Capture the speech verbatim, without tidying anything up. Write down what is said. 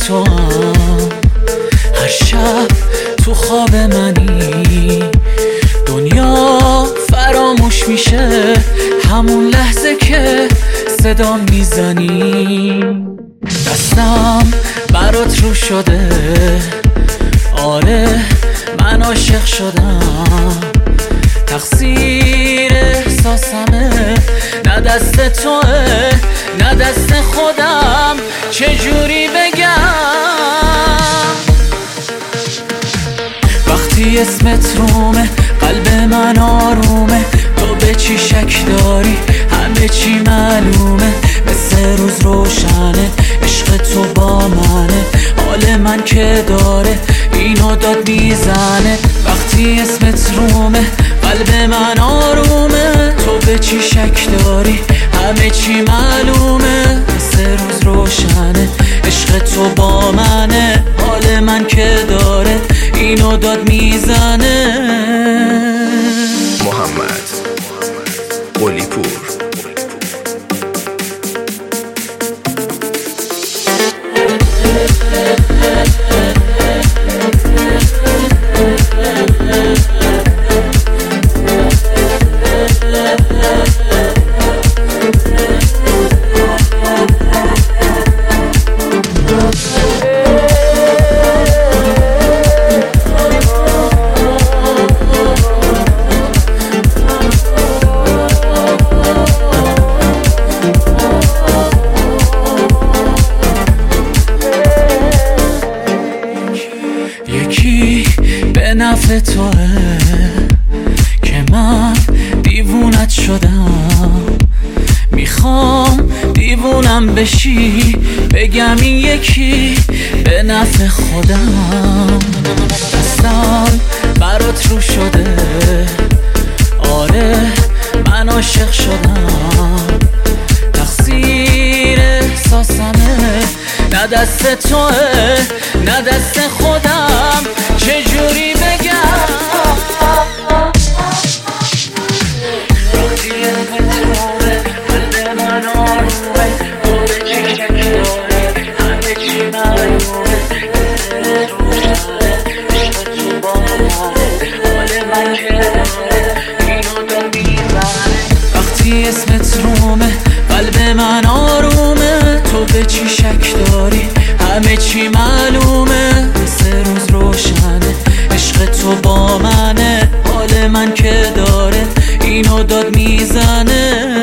تو هم هر شب تو خواب منی، دنیا فراموش میشه همون لحظه که صدا میزنی. دستم برات رو شده، آره من عاشق شدم، تقصیر احساسمه، نه دست توه نه دست خودم، چجوری بگم؟ وقتی اسمت رومه قلب من آرومه، تو به چی شک داری همه چی معلومه، مثل روز روشنه عشق تو با منه، حال من که داره اینو داد میزنه. وقتی اسمت رومه قلب من آرومه، تو به چی شک داری همه چی معلومه، مثل روز روشنه عشق تو با منه، حال من که داره اینو داد میزنه. محمد قلی پور. یکی به نفع توه که من دیوونت شدم، میخوام دیوونم بشی بگم این یکی به نفع خودم. دستم برات رو شده، آره من عاشق شدم، تقصیر احساسمه، نه دست توه نه دست خودم، چجوری بگم؟ وقتی اسمت رومه قلب من آرومه، تو به چی شک داری همه چی معلومه، مثل روشنه عشق تو با منه، حال من که داره اینو داد میزنه. وقتی اسمت رومه قلب من آرومه، تو به چی شک داری همه چی معلومه، مثل روز روشنه عشق تو با منه، حال من که داره اینو داد میزنه.